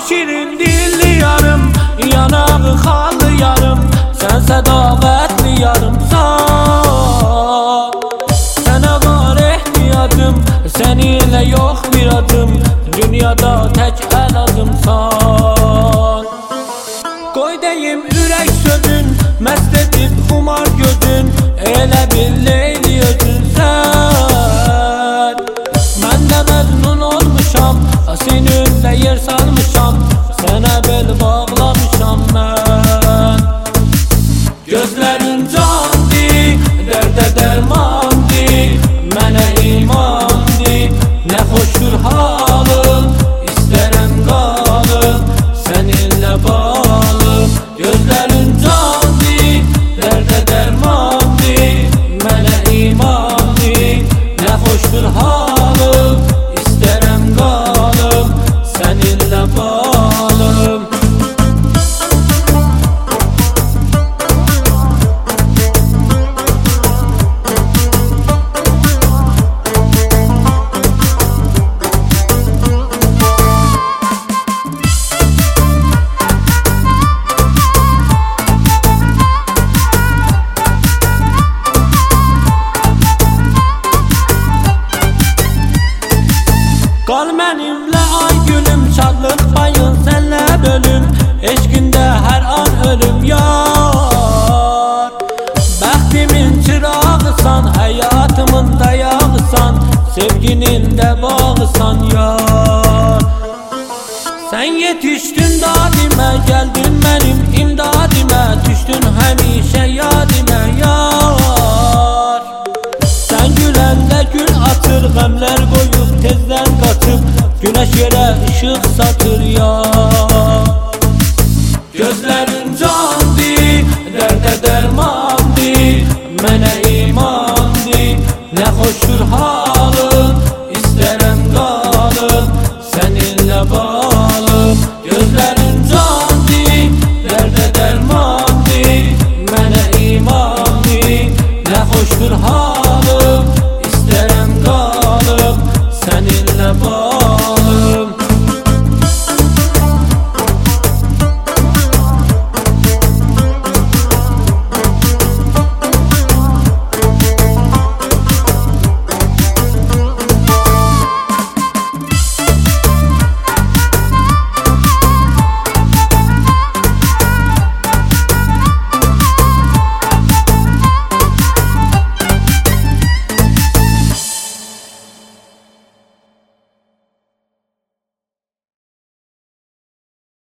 şirin dilli yarım, yanağı xallı yarım, sen sədaqətli yarımsan. Sənə var ehtiyacım, səninlə yox bir adım, dünyada tək əl adımsan. Qoy deyim ürək sözün, məst edib xumar gözün, elə bir Leyli özünsən. Mən də məznun olmuşam, seninlə yer salmışam, sənə bel bağlamışam mən. Gözlərin candı, dərdə dərmandı, mənə imandı, nə xoşdur halım, istərəm qalım, səninlə bağlım. Gözlərin candı, dərdə dərmandı, mənə imandı, nə xoşdur halım, istərəm qalım, səninlə bağlım. Qal mənimlə ay gülüm, şadlıq payın sənlə bölüm, eşqində hər an ölüm yar. Bəxtimin çırağısan, həyatımın dayağısan, sevginin də bağısan yar. Sən yetişdin dadimə, gəldin mənim imdadimə, düşdün həmişə yadimə yar. Sən güləndə gül açır, qəmlər qoyub tezdən qaçıb, günəş yerə ışıq satır.